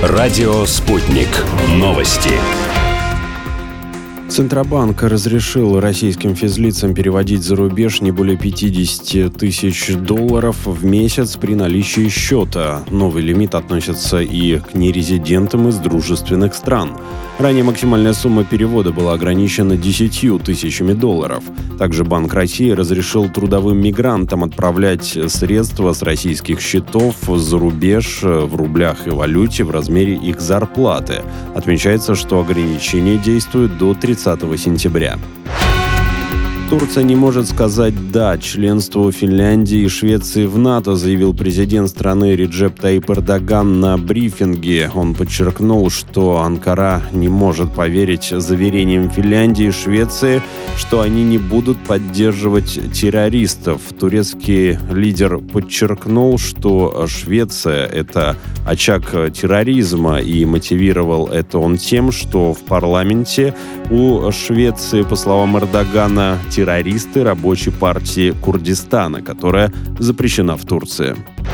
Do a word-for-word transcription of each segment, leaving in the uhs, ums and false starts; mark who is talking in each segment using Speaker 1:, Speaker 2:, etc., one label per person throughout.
Speaker 1: Радио «Спутник». Новости.
Speaker 2: Центробанк разрешил российским физлицам переводить за рубеж не более пятьдесят тысяч долларов в месяц при наличии счета. Новый лимит относится и к нерезидентам из дружественных стран. Ранее максимальная сумма перевода была ограничена десятью тысячами долларов. Также Банк России разрешил трудовым мигрантам отправлять средства с российских счетов за рубеж в рублях и валюте в размере их зарплаты. Отмечается, что ограничение действует до тридцатого сентября. Турция не может сказать «да» членству Финляндии и Швеции в НАТО, заявил президент страны Реджеп Таyyip Эрдоган на брифинге. Он подчеркнул, что Анкара не может поверить заверениям Финляндии и Швеции, что они не будут поддерживать террористов. Турецкий лидер подчеркнул, что Швеция – это очаг терроризма, и мотивировал это он тем, что в парламенте у Швеции, по словам Эрдогана, террористы рабочей партии Курдистана, которая запрещена в Турции.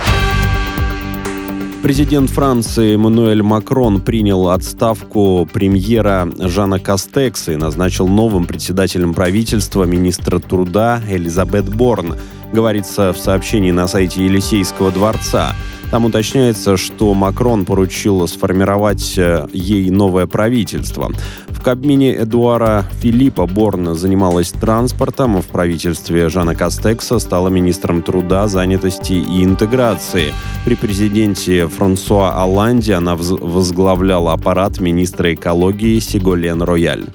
Speaker 2: Президент Франции Эммануэль Макрон принял отставку премьера Жана Кастекса и назначил новым председателем правительства министра труда Элизабет Борн, говорится в сообщении на сайте Елисейского дворца. Там уточняется, что Макрон поручил сформировать ей новое правительство. В Кабмине Эдуара Филиппа Борн занималась транспортом, в правительстве Жана Кастекса стала министром труда, занятости и интеграции. При президенте Франсуа Олланде она возглавляла аппарат министра экологии Сиголен Рояль.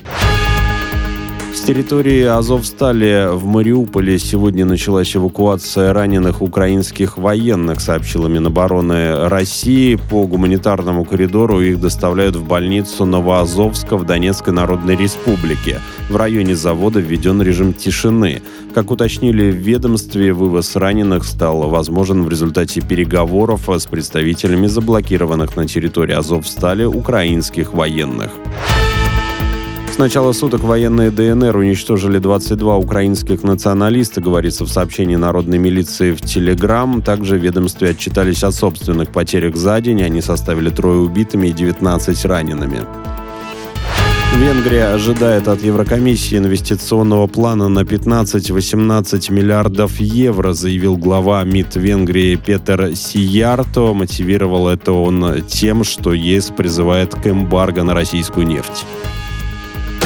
Speaker 2: С территории Азовстали в Мариуполе сегодня началась эвакуация раненых украинских военных, сообщила Минобороны России. По гуманитарному коридору их доставляют в больницу Новоазовска в Донецкой Народной Республике. В районе завода введен режим тишины. Как уточнили в ведомстве, вывоз раненых стал возможен в результате переговоров с представителями заблокированных на территории Азовстали украинских военных. С начала суток военные ДНР уничтожили двадцать два украинских националиста, говорится в сообщении народной милиции в Телеграм. Также в ведомстве отчитались о собственных потерях за день. Они составили трое убитыми и девятнадцать ранеными. Венгрия ожидает от Еврокомиссии инвестиционного плана на пятнадцать-восемнадцать миллиардов евро, заявил глава МИД Венгрии Петер Сиярто. Мотивировал это он тем, что ЕС призывает к эмбарго на российскую нефть.